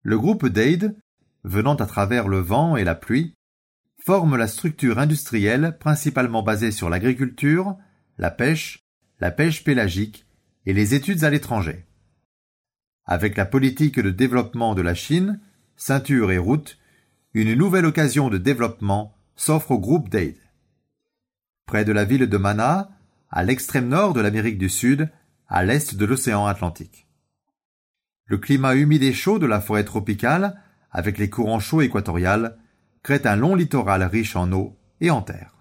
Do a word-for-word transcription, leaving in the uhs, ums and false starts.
Le groupe Dade, venant à travers le vent et la pluie, forme la structure industrielle principalement basée sur l'agriculture, la pêche, la pêche pélagique et les études à l'étranger. Avec la politique de développement de la Chine, ceinture et route, une nouvelle occasion de développement s'offre au groupe Dade. Près de la ville de Mana, à l'extrême nord de l'Amérique du Sud, à l'est de l'océan Atlantique. Le climat humide et chaud de la forêt tropicale, avec les courants chauds équatoriales, crée un long littoral riche en eau et en terre.